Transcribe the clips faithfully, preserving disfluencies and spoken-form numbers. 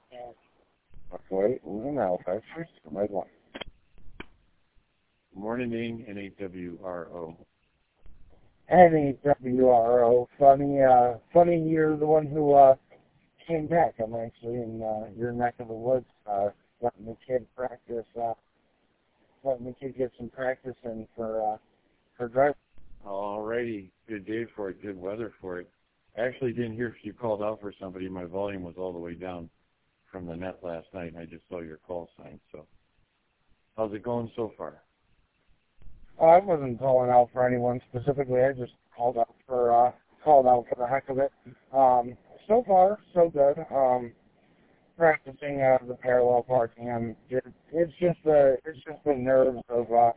Wait, in Halifax, right one. Morning in A W R O. And A W R O. Funny, uh, funny you're the one who uh, came back. I'm actually in uh, your neck of the woods, uh, letting the kid practice, uh, letting the kid get some practice in for uh, for driving. Alrighty, good day for it, good weather for it. I actually didn't hear if you called out for somebody. My volume was all the way down from the net last night, and I just saw your call sign. So, how's it going so far? Oh, I wasn't calling out for anyone specifically. I just called out for uh, called out for the heck of it. Um, so far, so good. Um, practicing uh, the parallel parking. Um, it, it's just the it's just the nerves of uh,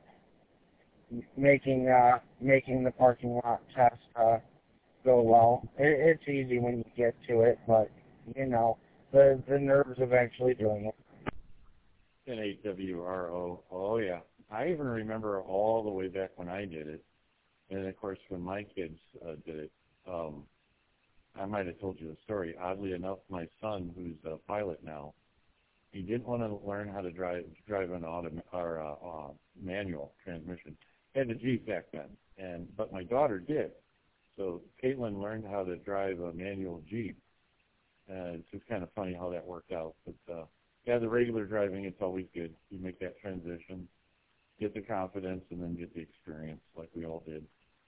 making uh, making the parking lot test uh, go well. It, it's easy when you get to it, but you know the the nerves of actually doing it. In A W R O. Oh yeah. I even remember all the way back when I did it, and of course when my kids uh, did it. Um, I might have told you the story. Oddly enough, my son, who's a pilot now, he didn't want to learn how to drive drive an auto or uh, uh, manual transmission. He had a Jeep back then, and but my daughter did. So Caitlin learned how to drive a manual Jeep, and it's just kind of funny how that worked out. But uh, yeah, the regular driving, it's always good. You make that transition, get the confidence, and then get the experience like we all did.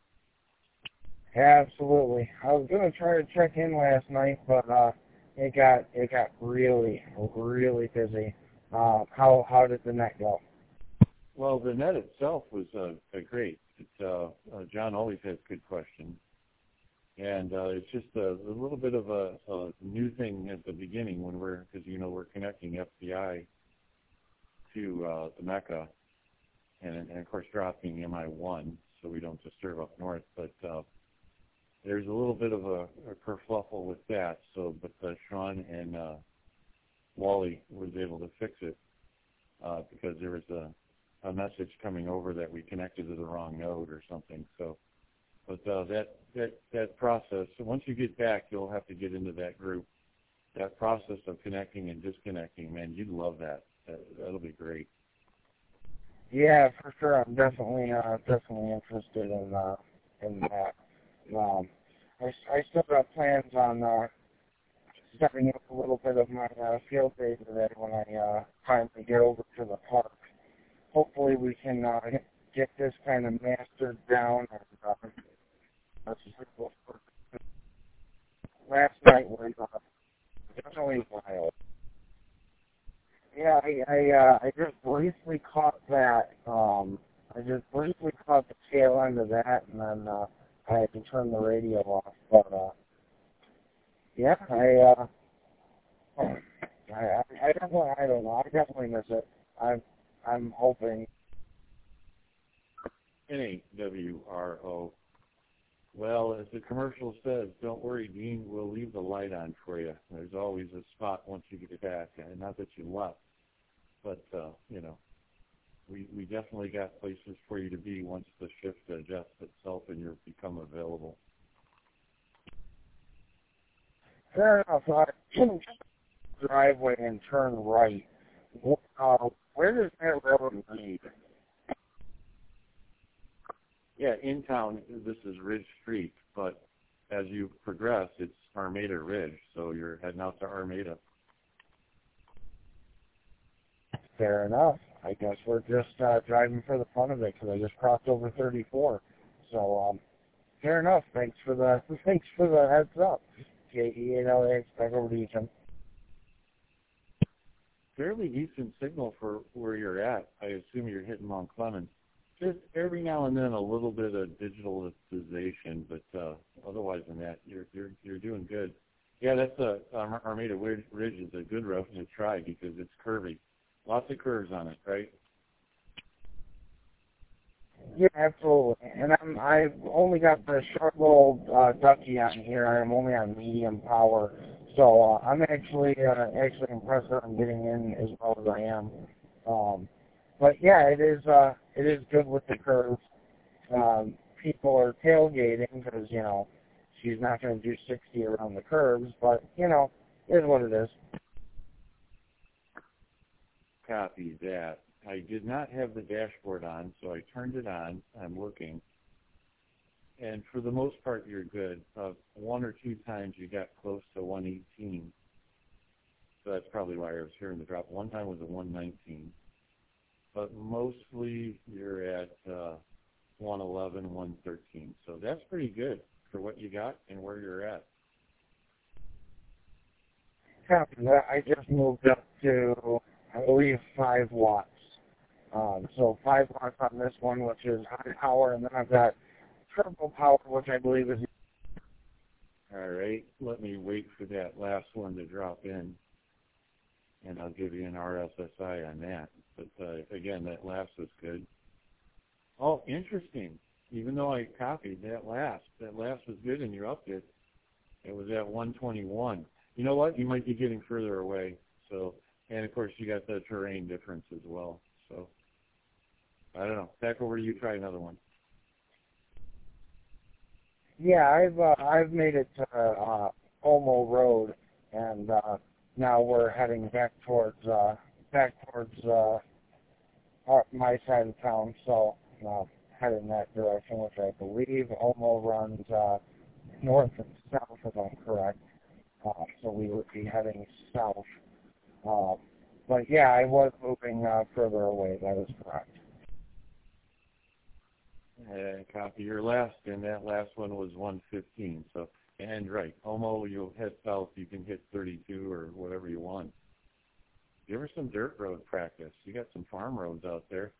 Yeah, absolutely. I was gonna try to check in last night, but uh, it got it got really really busy. Uh, how how did the net go? Well, the net itself was uh, great. It, uh, uh, John always has good questions, and uh, it's just a, a little bit of a, a new thing at the beginning when we're, because you know we're connecting F B I to uh, the Mecca, and, and of course dropping M I one, so we don't disturb up north. But uh, there's a little bit of a, a kerfluffle with that. So, but uh, Sean and uh, Wally was able to fix it uh, because there was a a message coming over that we connected to the wrong node or something. So, but uh, that that that process. So once you get back, you'll have to get into that group. That process of connecting and disconnecting, man, you'd love that. that that'll be great. Yeah, for sure. I'm definitely uh, definitely interested in uh, in that. Um, I I still got plans on uh, stepping up a little bit of my uh, field day today when I uh, finally get over to the park. Hopefully we can uh, get this kind of mastered down. And, uh, last night was uh, definitely wild. Yeah, I I, uh, I just briefly caught that. Um, I just briefly caught the tail end of that, and then uh, I had to turn the radio off. But uh, yeah, I uh, I I, I definitely I don't know. I definitely miss it. I'm I'm hoping. N A W R O. Well, as the commercial says, don't worry, Dean, we'll leave the light on for you. There's always a spot once you get back, and not that you left, but, uh, you know, we, we definitely got places for you to be once the shift adjusts itself and you become available. Fair enough. Uh, driveway and turn right. Uh, where does that road lead? Yeah, in town, this is Ridge Street, but as you progress, it's Armada Ridge, so you're heading out to Armada. Fair enough. I guess we're just uh, driving for the fun of it because I just crossed over thirty-four. So, um, fair enough. Thanks for the thanks for the heads up. J E A L A X, back over to you, Tim. Fairly decent signal for where you're at. I assume you're hitting Mount Clemens. Just every now and then a little bit of digitalization, but uh, otherwise than that, you're you're you're doing good. Yeah, that's a um, Armada Ridge is a good road to try because it's curvy. Lots of curves on it, right? Yeah, absolutely. And I'm, I've only got the short little uh, ducky on here. I'm only on medium power, so uh, I'm actually uh, actually impressed that I'm getting in as well as I am. Um, but yeah, it is uh, it is good with the curves. Um, people are tailgating because you know she's not going to do sixty around the curves, but you know, it is what it is. copy that. I did not have the dashboard on, so I turned it on. I'm looking. And for the most part, you're good. Uh, one or two times you got close to one eighteen. So that's probably why I was hearing the drop. One time was a one nineteen. But mostly you're at uh, one eleven, one thirteen. So that's pretty good for what you got and where you're at. Copy that. I just moved up to, I believe, five watts. Um, so five watts on this one, which is high power, and then I've got turbo power, which I believe is... All right. Let me wait for that last one to drop in, and I'll give you an R S S I on that. But, uh, again, that last was good. Oh, interesting. Even though I copied that last, that last was good, and you upped it. It was at one twenty-one. You know what? You might be getting further away. So, and, of course, you got the terrain difference as well. So, I don't know. Back over to you. Try another one. Yeah, I've uh, I've made it to uh, Olmo Road, and uh, now we're heading back towards uh, back towards uh, our, my side of town. So uh, head in that direction, which I believe Olmo runs uh, north and south, if I'm correct. Uh, so we would be heading south. Uh, but yeah, I was moving uh, further away. That is correct. Uh, copy your last, and that last one was one fifteen. So, and right, Olmo, you'll head south. You can hit thirty-two or whatever you want. Give her some dirt road practice. You got some farm roads out there.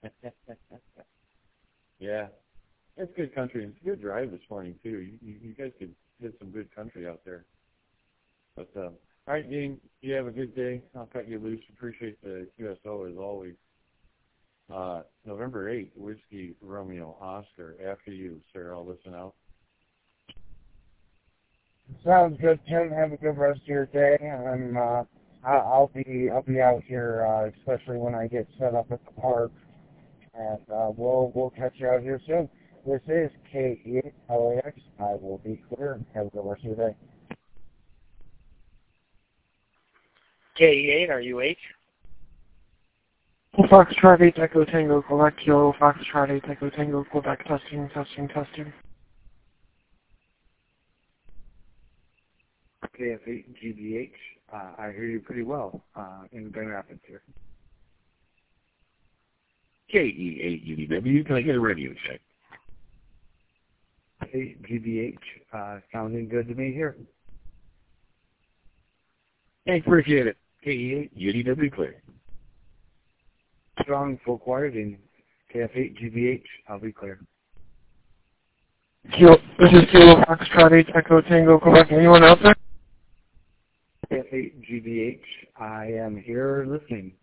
Yeah, it's good country. It's a good drive this morning too. You, you, you guys could hit some good country out there. But uh, all right, Dean, you have a good day. I'll cut you loose. Appreciate the Q S O as always. Uh, November eighth, Whiskey Romeo Oscar. After you, sir. I'll listen out. Sounds good, Tim. Have a good rest of your day. I'm uh, I'll be I'll be out here, uh, especially when I get set up at the park, and uh, we'll we'll catch you out here soon. This is K E L A X. I will be clear. Have a good rest of your day. K E eight, are you H? Foxtrot eight Echo Tango Quebec, Kilo Foxtrot eight Echo Tango Quebec, testing, testing, testing. K F eight G B H, uh, I hear you pretty well uh, in Grand Rapids here. K E eight U D W, can I get a radio check? eight G B H, uh, sounding good to me here. I appreciate it. K E eight U D W clear. Strong, full quiet, in K F eight G B H, I'll be clear. Kilo, this is Kilo Foxtrot eight Echo Tango Quebec. Anyone out there? K F eight G B H, I am here listening.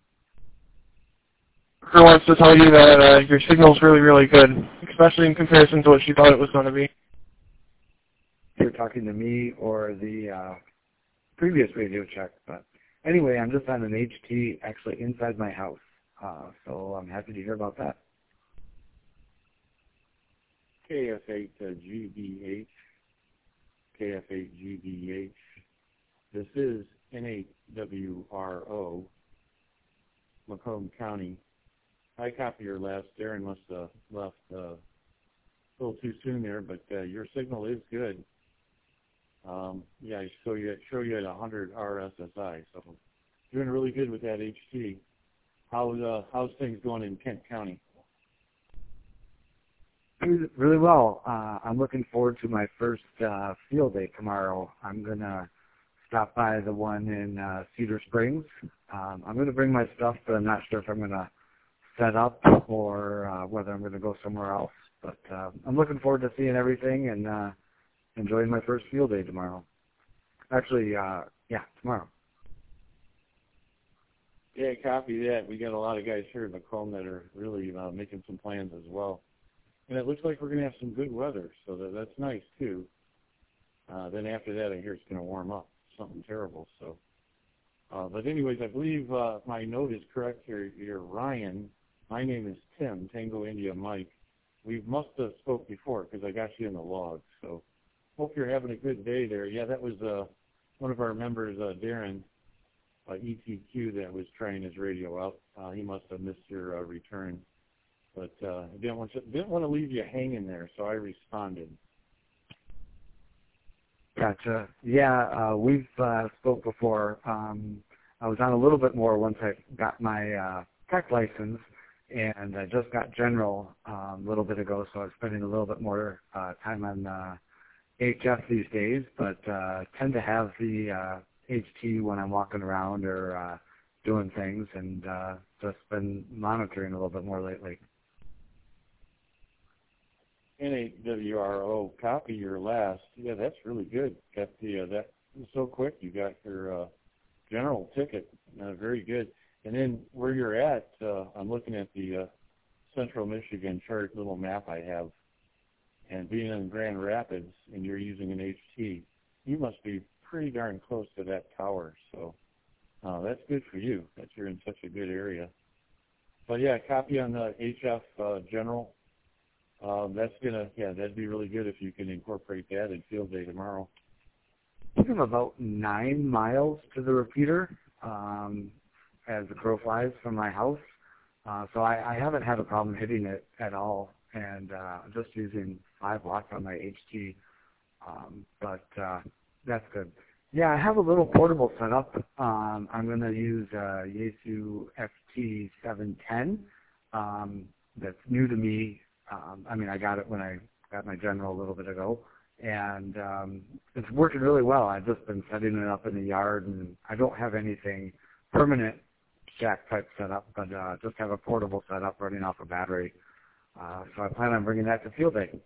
Her wants to tell you that uh, your signal's really, really good, especially in comparison to what she thought it was going to be. You're talking to me or the uh, previous radio check, but anyway, I'm just on an H T actually inside my house, uh, so I'm happy to hear about that. K F eight uh, G B H, K F eight G B H. This is N eight W R O, Macomb County. I copy your last. Darren must have left uh, a little too soon there, but uh, your signal is good. Um, yeah, I show you, show you at one hundred R S S I, so doing really good with that H T. How's, uh, how's things going in Kent County? Really well. Uh, I'm looking forward to my first uh, field day tomorrow. I'm going to stop by the one in uh, Cedar Springs. Um, I'm going to bring my stuff, but I'm not sure if I'm going to set up or uh, whether I'm going to go somewhere else. But uh, I'm looking forward to seeing everything and uh, enjoying my first field day tomorrow. Actually, uh, yeah, tomorrow. Yeah, copy that. We got a lot of guys here in Macomb that are really uh, making some plans as well. And it looks like we're going to have some good weather, so that, that's nice, too. Uh, then after that, I hear it's going to warm up. Something terrible, so. Uh, but anyways, I believe uh, my note is correct here. You're Ryan. My name is Tim, Tango India Mike. We must have spoke before because I got you in the log. So hope you're having a good day there. Yeah, that was uh, one of our members, uh, Darren. uh, E T Q that was trying his radio out. Uh, he must have missed your uh, return, but uh, I didn't want to didn't want to leave you hanging there, so I responded. Gotcha. Yeah, uh, we've uh, spoke before. Um, I was on a little bit more once I got my uh, tech license, and I just got general um, a little bit ago, so I'm spending a little bit more uh, time on uh, H F these days, but uh, tend to have the uh, H T when I'm walking around or uh, doing things, and uh, just been monitoring a little bit more lately. N A W R O, copy your last. Yeah, that's really good. Got the uh, that so quick. You got your uh, general ticket. Uh, very good. And then where you're at, uh, I'm looking at the uh, Central Michigan chart little map I have, and being in Grand Rapids, and you're using an H T, you must be pretty darn close to that tower. So uh, that's good for you. That you're in such a good area. But yeah, copy on the H F uh, general. Um, that's gonna, yeah, that'd be really good if you can incorporate that in field day tomorrow. I think I'm about nine miles to the repeater um, as the crow flies from my house. Uh, so I, I haven't had a problem hitting it at all, and uh, I'm just using five watts on my H T. Um, but uh, that's good. Yeah, I have a little portable setup. Um, I'm going to use uh, Yaesu F T seven ten. Um, that's new to me. Um, I mean, I got it when I got my general a little bit ago, and um, it's working really well. I've just been setting it up in the yard, and I don't have anything permanent jack type setup, but uh, just have a portable setup running off a battery. Uh, so I plan on bringing that to field day.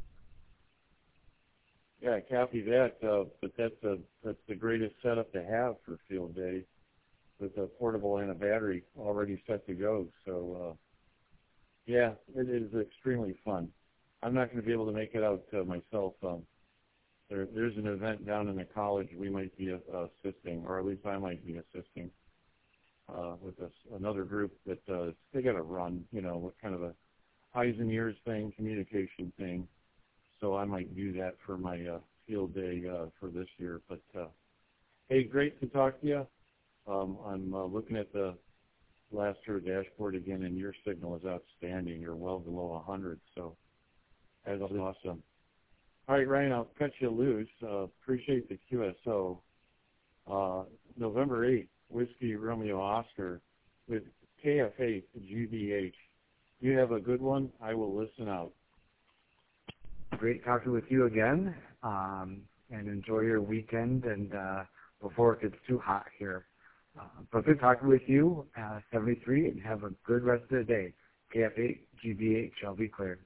Yeah, copy that. Uh, but that's a that's the greatest setup to have for field day, with a portable and a battery already set to go. So. Uh, Yeah, it is extremely fun. I'm not going to be able to make it out uh, myself. Um, there, there's an event down in the college we might be uh, assisting, or at least I might be assisting uh, with this, another group that uh, they got to run, you know, what kind of a eyes and ears thing, communication thing. So I might do that for my uh, field day uh, for this year. But uh, hey, great to talk to you. Um, I'm uh, looking at the last year dashboard again, and your signal is outstanding. You're well below one hundred, so that's awesome. All right, Ryan, I'll cut you loose. Uh, appreciate the Q S O. Uh, November eighth, Whiskey Romeo Oscar with K F eight G B H. You have a good one. I will listen out. Great talking with you again, um, and enjoy your weekend, and uh, before it gets too hot here. Uh, but good talking with you, uh, seventy-three, and have a good rest of the day. K F eight G B H shall be cleared.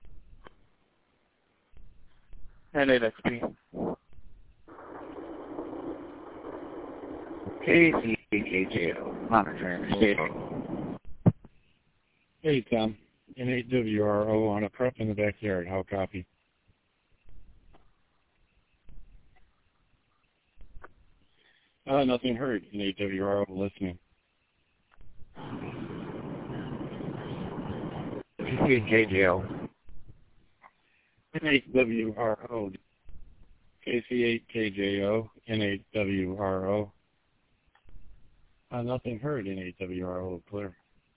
N eight X P. K C K J O, monitoring station. Hey, Tom. N eight W R O on a prep in the backyard. How copy? Uh, nothing heard. N eight W R O listening. K C K J O. N eight W R O. K C eight K J O. N eight W R O. Uh, nothing heard. N eight W R O clear.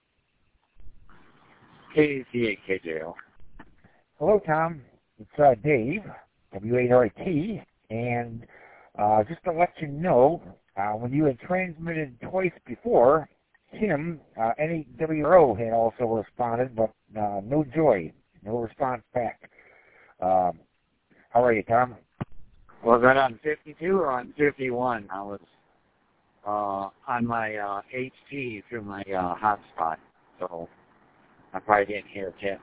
K C eight K J O. Hello, Tom. It's uh, Dave, W eight R T, and uh, just to let you know, uh, when you had transmitted twice before, Tim, uh, N eight W R O, had also responded, but uh, no joy, no response back. Um, how are you, Tom? Was that on fifty-two or on fifty-one? I was uh, on my uh, H T through my uh, hotspot, so I probably didn't hear Tim.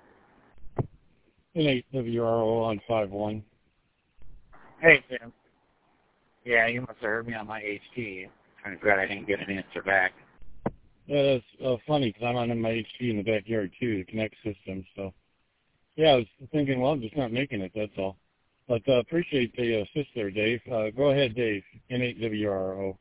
N eight W R O on five one. Hey, Tim. Yeah, you must have heard me on my H T. I'm glad I didn't get an answer back. Yeah, that's uh, funny because I'm on my H T in the backyard too, the Connect system. So, yeah, I was thinking, well, I'm just not making it. That's all. But uh, appreciate the assist there, Dave. Uh, go ahead, Dave. N eight W R O.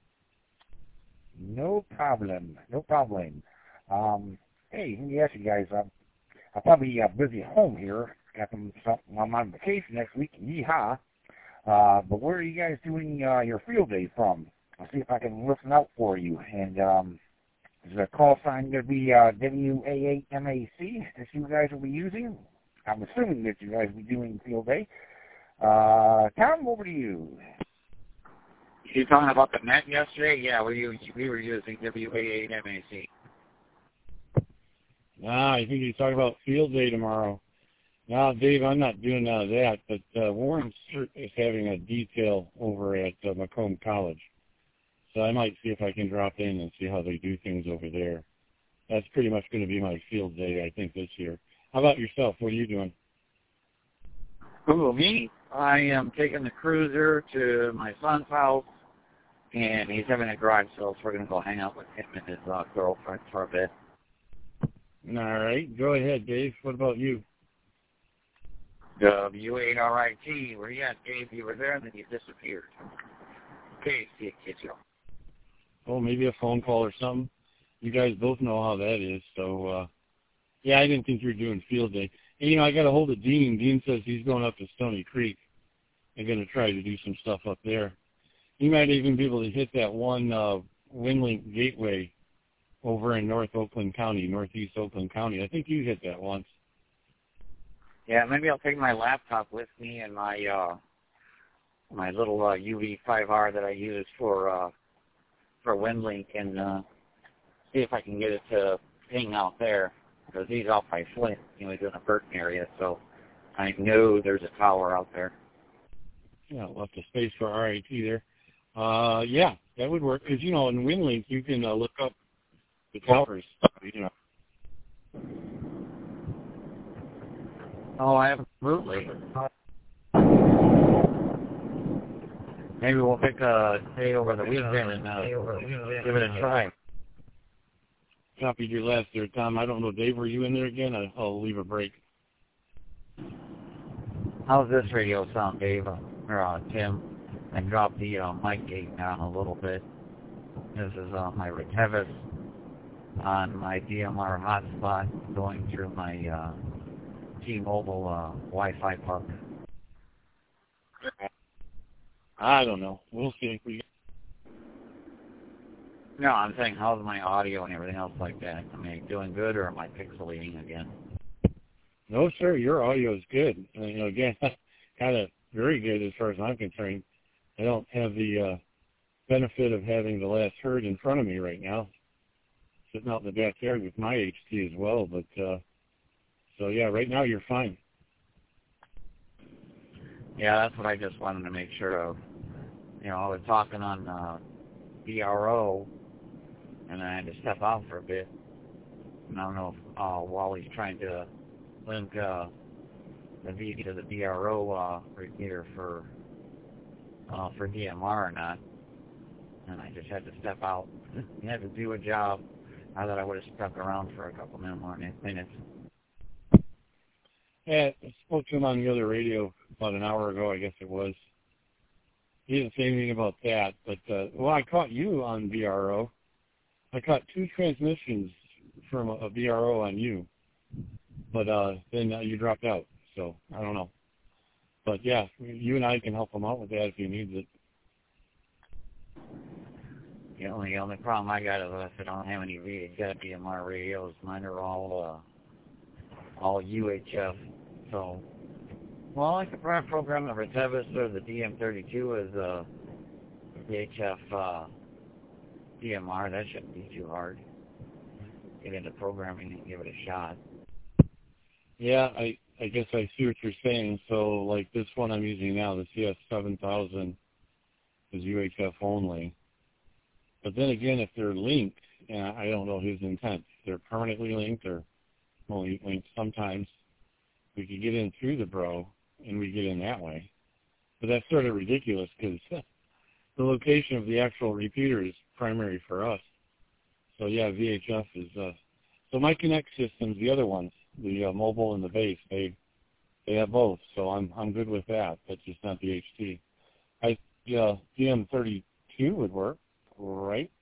No problem. No problem. Um, hey, let me ask you guys. Uh, I'll probably be uh, busy at home here. Got some something. I'm on vacation next week. Yeehaw! Uh, but where are you guys doing uh, your field day from? I'll see if I can listen out for you. And um, is the call sign going to be uh, W A eight M A C that you guys will be using? I'm assuming that you guys will be doing field day. Uh, Tom, over to you. You talking about the net yesterday? Yeah, we were, we were using W A eight M A C. Ah, I think he's talking about field day tomorrow. No, Dave, I'm not doing none of that, but uh, Warren is having a detail over at uh, Macomb College. So I might see if I can drop in and see how they do things over there. That's pretty much going to be my field day, I think, this year. How about yourself? What are you doing? Who, me? I am taking the cruiser to my son's house, and he's having a garage sale, so we're going to go hang out with him and his uh, girlfriend for a bit. All right. Go ahead, Dave. What about you? W eight R I T, where you at, Dave? You were there, and then you disappeared. Okay, see you, kids. Oh, maybe a phone call or something. You guys both know how that is. So, uh, yeah, I didn't think you were doing field day. And, you know, I got a hold of Dean. Dean says he's going up to Stony Creek and going to try to do some stuff up there. He might even be able to hit that one uh, WinLink gateway over in North Oakland County, Northeast Oakland County. I think you hit that once. Yeah, maybe I'll take my laptop with me and my uh, my little uh, U V five R that I use for uh, for WinLink and uh, see if I can get it to ping out there, because he's off by Flint. You know, he's in the Burton area, so I know there's a tower out there. Yeah, left a space for R I T there. Uh, yeah, that would work, because, you know, in WinLink you can uh, look up the towers, you know. Oh, absolutely. Maybe we'll pick a day over the weekend and uh, give it a try. Copied your last there, Tom. I don't know, Dave, were you in there again? I, I'll leave a break. How's this radio sound, Dave? Or uh, Tim? I dropped the uh, mic gate down a little bit. This is uh, my Retevis on my D M R hotspot going through my uh, T-Mobile uh, Wi-Fi puck. I don't know. We'll see. We... No, I'm saying how's my audio and everything else like that? I mean, doing good, or am I pixelating again? No, sir. Your audio is good. Uh, you know, again, kind of very good as far as I'm concerned. I don't have the uh, benefit of having the last herd in front of me right now. Sitting out in the backyard with my H T as well, but uh, so yeah, right now you're fine. Yeah, that's what I just wanted to make sure of. You know, I was talking on uh, B R O, and I had to step out for a bit. And I don't know if uh, Wally's trying to link uh, the V to the B R O uh, repeater for uh, for D M R or not. And I just had to step out. I had to do a job. I thought I would have stuck around for a couple minutes more minutes. Yeah, I spoke to him on the other radio about an hour ago, I guess it was. He didn't say anything about that, but, uh, well, I caught you on B R O. I caught two transmissions from a, a B R O on you, but uh, then uh, you dropped out, so I don't know. But, yeah, you and I can help him out with that if he needs it. The only, the only problem I got is I don't have any V H D M R radios. Mine are all uh, all U H F. So, well, I could probably program the Retevis or the D M thirty-two as a V H F uh, D M R. That shouldn't be too hard. Get into programming and give it a shot. Yeah, I, I guess I see what you're saying. So, like this one I'm using now, the C S seven thousand, is U H F only. But then again, if they're linked, and I don't know his intent, if they're permanently linked or only linked sometimes, we could get in through the bro, and we get in that way. But that's sort of ridiculous because the location of the actual repeater is primary for us. So yeah, V H F is. Uh, so my Connect systems, the other ones, the uh, mobile and the base, they they have both. So I'm I'm good with that. That's just not the H T. I uh, D M thirty-two would work. Right.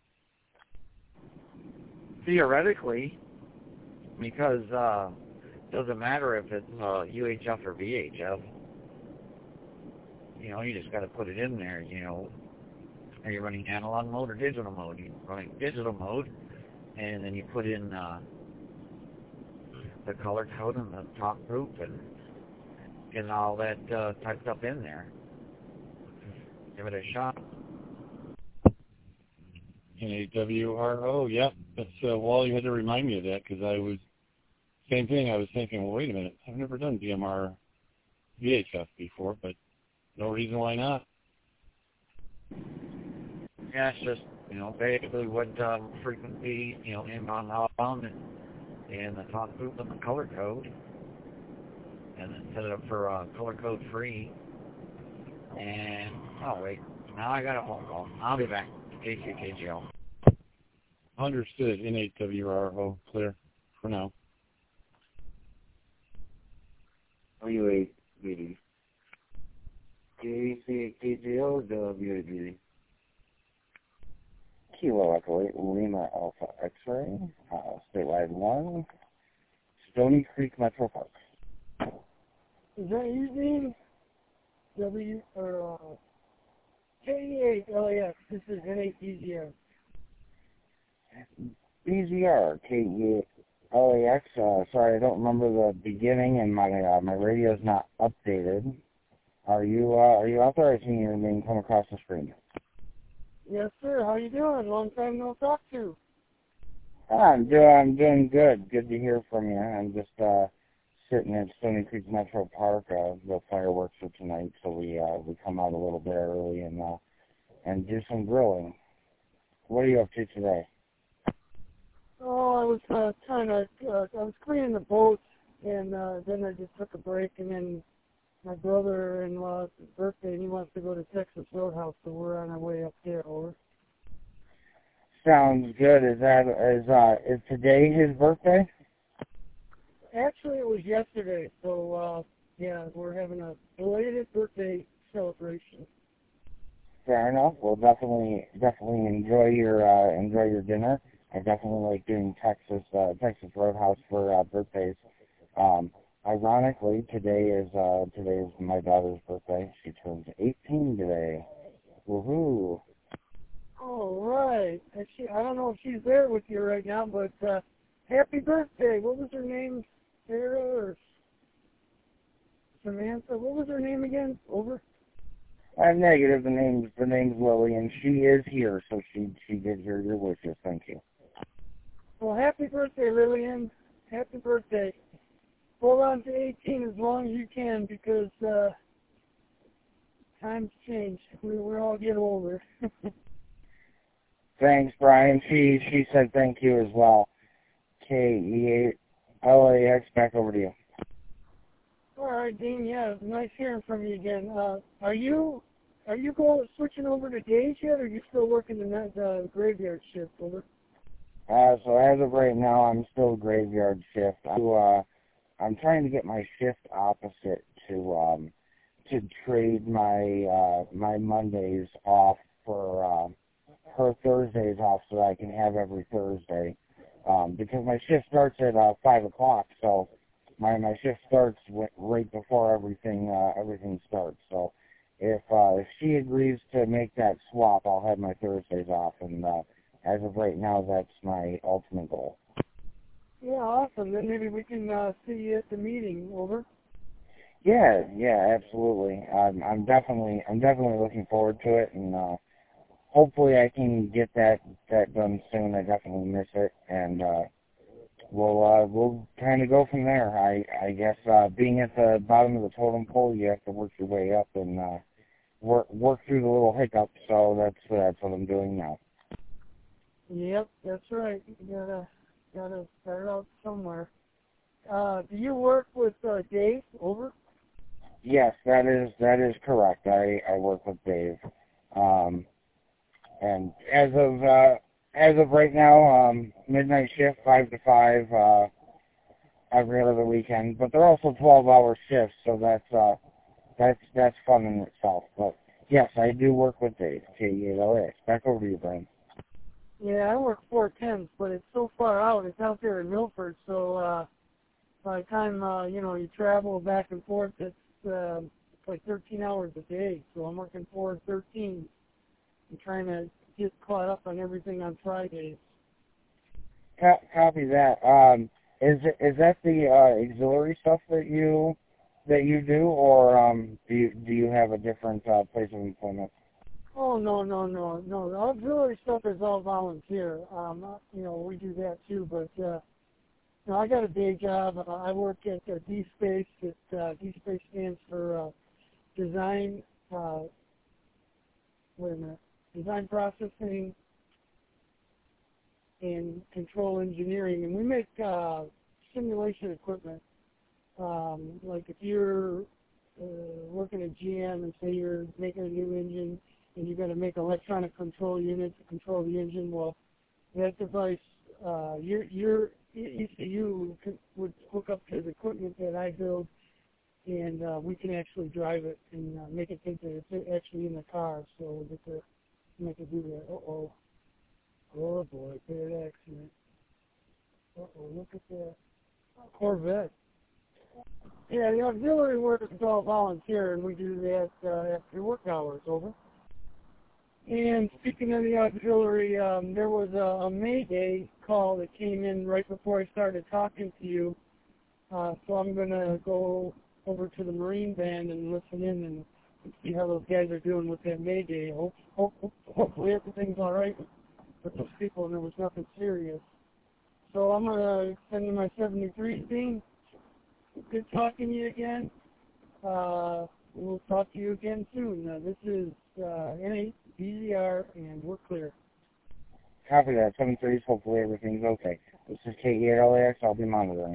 Theoretically, because uh, it doesn't matter if it's uh, U H F or V H F. You know, you just got to put it in there. You know, are you running analog mode or digital mode? You're running digital mode, and then you put in uh, the color code and the talk group and get all that uh, typed up in there. Give it a shot. N A W R O, yeah. That's, uh, Wally had to remind me of that because I was, same thing, I was thinking, well, wait a minute, I've never done D M R V H F before, but no reason why not. Yeah, it's just, you know, basically what um, frequency, you know, inbound, outbound, and, and the talk group and the color code, and then set it up for uh, color code free. And, oh, wait, now I got a phone call. I'll be back. K C K G L. Understood. N A W R O, clear for now. W eight B D. K C K G L, W eight B D. Kilo Echo eight, Lima Alpha X-Ray, uh, statewide one, Stony Creek Metro Park. Is that your name? W, or, uh, K E eight L A X, this is N eight B Z R. B Z R, K E eight L A X, uh, sorry, I don't remember the beginning, and my uh, my radio's not updated. Are you, uh, are you out there? I see your name come across the screen. Yes, sir. How you doing? Long time no talk to. I'm doing, I'm doing good. Good to hear from you. I'm just, uh, sitting at Stony Creek Metro Park. Uh, the fireworks are tonight, so we uh, we come out a little bit early and uh, and do some grilling. What are you up to today? Oh, I was uh, trying to. Uh, I was cleaning the boat, and uh, then I just took a break, and then my brother-in-law's birthday, and he wants to go to Texas Roadhouse, so we're on our way up there. Over. Sounds good. Is that is uh is today his birthday? Actually, it was yesterday, so, uh, yeah, we're having a belated birthday celebration. Fair enough. Well, definitely, definitely enjoy your, uh, enjoy your dinner. I definitely like doing Texas, uh, Texas Roadhouse for, uh, birthdays. Um, ironically, today is, uh, today is my daughter's birthday. She turns eighteen today. Woohoo. All right. Actually, I don't know if she's there with you right now, but, uh, happy birthday. What was her name? Sarah or Samantha? What was her name again? Over? I'm negative. The name's the name's Lily, and she is here, so she she did hear your wishes. Thank you. Well, happy birthday, Lillian. Happy birthday. Hold on to eighteen as long as you can, because uh, times change. We we're all getting older. Thanks, Brian. She she said thank you as well. K E eight L A X, back over to you. All right, Dean. Yeah, nice hearing from you again. Uh, are you are you going switching over to days yet, or are you still working the night, uh, graveyard shift? Over. Uh, so as of right now, I'm still graveyard shift. I'm, uh, I'm trying to get my shift opposite to um to trade my uh my Mondays off for uh, her Thursdays off, so that I can have every Thursday. Um, because my shift starts at uh, five o'clock, so my my shift starts w- right before everything uh, everything starts. So if uh, if she agrees to make that swap, I'll have my Thursdays off, and uh, as of right now, that's my ultimate goal. Yeah, awesome. Then maybe we can uh, see you at the meeting. Over. Yeah, yeah, absolutely. I'm I'm definitely I'm definitely looking forward to it, and uh, hopefully I can get that that done soon. I definitely miss it, and uh, we'll uh, we'll kind of go from there. I I guess uh, being at the bottom of the totem pole, you have to work your way up and uh, work work through the little hiccups. So that's uh, that's what I'm doing now. Yep, that's right. You gotta gotta start out somewhere. Uh, do you work with uh, Dave? Over. Yes, that is that is correct. I I work with Dave. Um, And as of uh, as of right now, um, midnight shift, five to five, uh, every other weekend. But they're also twelve-hour shifts, so that's uh, that's that's fun in itself. But yes, I do work with Dave. K E eight L A X. Back over to you, Brian. Yeah, I work four tens, but it's so far out. It's out there in Milford, so uh, by the time uh, you know you travel back and forth, it's uh, it's like thirteen hours a day. So I'm working four and thirteen. I'm trying to get caught up on everything on Fridays. Co- copy that. Um, is it, is that the uh, auxiliary stuff that you that you do, or um, do you do you have a different uh, place of employment? Oh, no, no, no, no. The auxiliary stuff is all volunteer. Um, you know, we do that too, but, uh, you know, I got a day job. Uh, I work at uh, D-Space. It, uh, D-Space stands for uh, Design, uh, wait a minute, Design Processing and Control Engineering. And we make uh, simulation equipment. Um, like if you're uh, working at G M and say you're making a new engine, and you're going to make electronic control unit to control the engine, well, that device, uh, your, your E C U would hook up to the equipment that I build, and uh, we can actually drive it and uh, make it think that it's actually in the car, so we get to make it do that. Uh-oh. Oh, boy, bad accident. Uh-oh, look at that. Corvette. Yeah, the auxiliary work is all volunteer, and we do that uh, after work hours, over. And speaking of the auxiliary, um, there was a, a Mayday call that came in right before I started talking to you. Uh, so I'm going to go over to the Marine Band and listen in and see how those guys are doing with that Mayday. Hope, hope, hope, hopefully everything's all right with those people and there was nothing serious. So I'm going to send you my seventy-three theme. Good talking to you again. Uh, we'll talk to you again soon. Uh, this is uh, N eight B Z R, and we're clear. Copy that. seven threes, hopefully everything's okay. This is K E eight L A X. I'll be monitoring.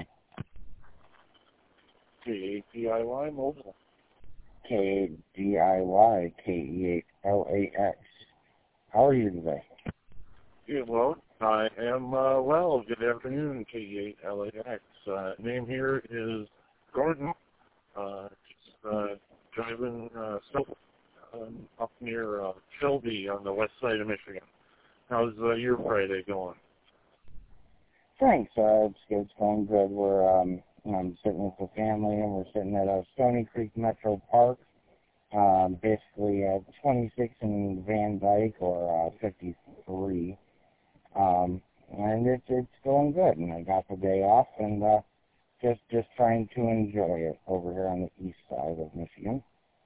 K eight D I Y mobile. K eight D I Y, K E eight L A X. How are you today? Yeah, well, I am uh, well. Good afternoon, K E eight L A X. Uh, name here is Gordon. Uh, just uh, driving uh, south um, up near uh, Shelby on the west side of Michigan. How's uh, your Friday going? Thanks. Uh, it's, it's going good. We're um, I'm sitting with the family, and we're sitting at uh, Stony Creek Metro Park, um, basically at twenty-six in Van Dyke or uh, fifty-three. Um, and it's it's going good. And I got the day off, and uh, just just trying to enjoy it over here on the east side of Michigan.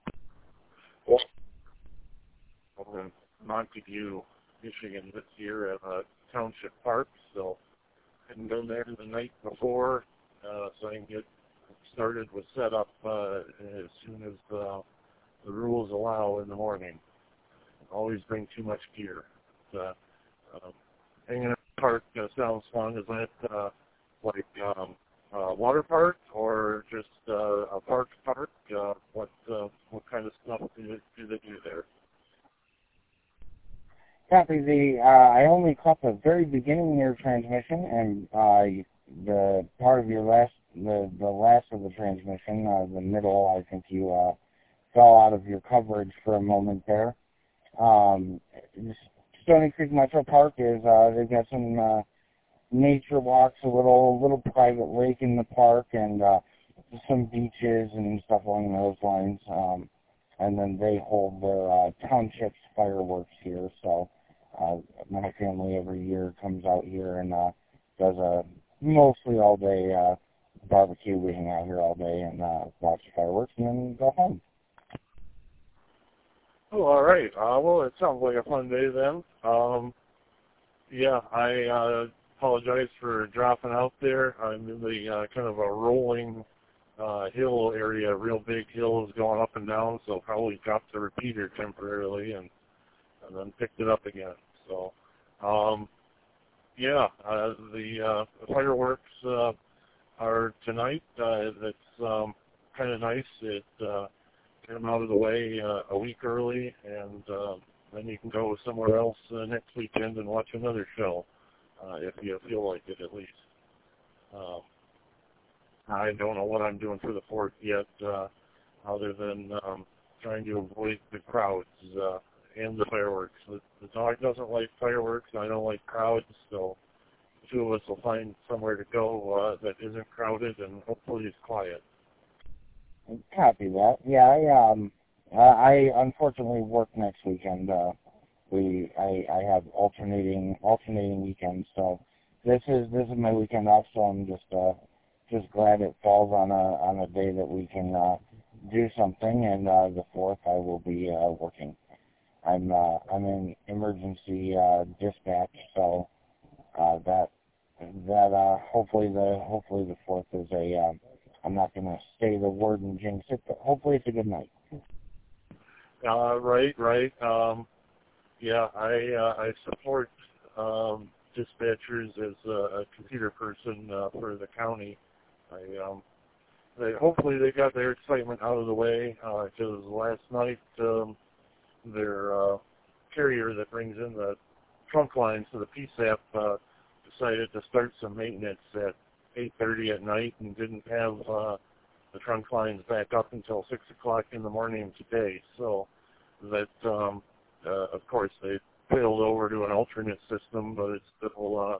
I'm in Montague, Michigan this year at uh, Township Park, so I hadn't been there the night before, uh, so I can get started with setup uh, as soon as uh, the rules allow in the morning. Always bring too much gear. Uh, uh, hanging in the park uh, sounds fun. Is that uh, like um, a water park or just uh, a park park? Uh, what uh, what kind of stuff do they, do they do there? Copy. The uh, I only caught the very beginning of your transmission, and uh, the part of your last, the the last of the transmission, uh, the middle. I think you uh, fell out of your coverage for a moment there. Um, Stony Creek Metro Park is uh, they've got some uh, nature walks, a little little private lake in the park, and uh, some beaches and stuff along those lines. Um, and then they hold their uh, township's fireworks here, so. Uh, my family every year comes out here and uh, does a mostly all day uh, barbecue. We hang out here all day and uh, watch fireworks and then go home. Oh, all right. Uh, well, it sounds like a fun day then. Um, yeah, I uh, apologize for dropping out there. I'm in the uh, kind of a rolling uh, hill area, real big hills going up and down, so probably dropped the repeater temporarily and and then picked it up again. So, um, yeah, uh, the, uh, the fireworks uh, are tonight. Uh, it's um, kind of nice. It uh, get them out of the way uh, a week early, and uh, then you can go somewhere else uh, next weekend and watch another show, uh, if you feel like it at least. Um, I don't know what I'm doing for the fourth yet, uh, other than um, trying to avoid the crowds. Uh, and the fireworks. The, the dog doesn't like fireworks, I don't like crowds, so the two of us will find somewhere to go uh, that isn't crowded and hopefully is quiet. Copy that. Yeah, I um, I unfortunately work next weekend, uh, we I, I have alternating alternating weekends. So this is this is my weekend off. So I'm just uh, just glad it falls on a on a day that we can uh, do something. And uh, the fourth, I will be uh, working. I'm uh, I'm in emergency uh, dispatch, so uh, that that uh, hopefully the hopefully the fourth is a. Uh, I'm not going to say the word and jinx it, but hopefully it's a good night. Uh, right, right. Um, yeah, I uh, I support um, dispatchers as a, a computer person uh, for the county. I um, they hopefully they got their excitement out of the way because uh, last night um, their uh, carrier that brings in the trunk lines to the P S A P uh, decided to start some maintenance at eight thirty at night and didn't have uh, the trunk lines back up until six o'clock in the morning today. So that, um, uh, of course, they failed over to an alternate system, but it's still. Uh,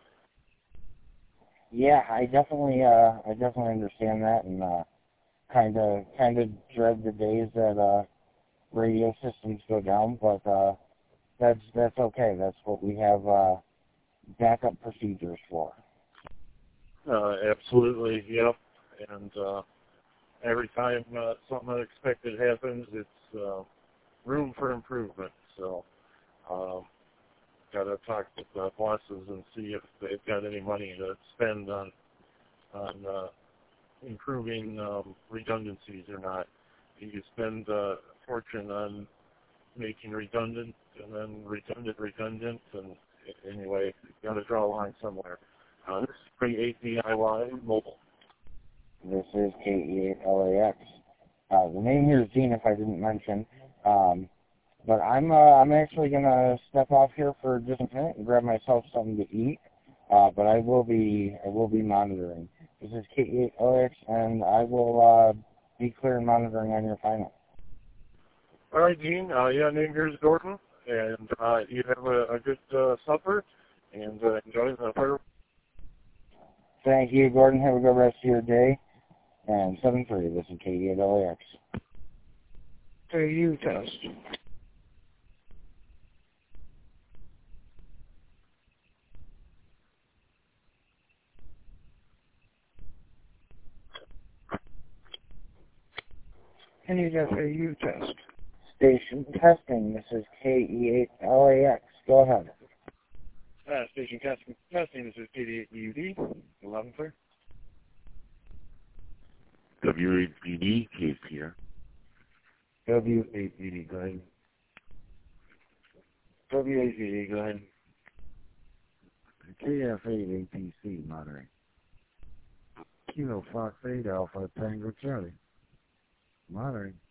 yeah, I definitely, uh, I definitely understand that, and kind of, kind of dread the days that uh, radio systems go down. But uh, that's that's okay. That's what we have uh, backup procedures for. uh, absolutely, yep. And uh, every time uh, something unexpected happens, it's uh, room for improvement. So, um, got to talk with the bosses and see if they've got any money to spend on on uh, improving um, redundancies or not. You spend a fortune on making redundant and then redundant, redundant, and anyway, you've got to draw a line somewhere. Uh, this is K E eight D I Y Mobile. This is K E eight L A X. Uh, the name here is Gene, if I didn't mention. Um, but I'm uh, I'm actually gonna step off here for just a minute and grab myself something to eat. Uh, but I will be I will be monitoring. This is K E eight L A X, and I will uh, be clear and monitoring on your final. All right, Gene. Uh, yeah, name here is Gordon, and uh, you have a, a good uh, supper and uh, enjoy the fire. Thank you, Gordon. Have a good rest of your day. And seven three, this is K E eight L A X. K U test. N E F A U test. Station testing. This is K E eight L A X. Go ahead. Uh, station testing. Testing. This is K D eight U D. eleven clear. W eight B D, case here. W eight B D, go ahead. W eight B D, go ahead. K F eight A P C, monitoring. Kilo Fox eight Alpha Tango Charlie. Monitoring.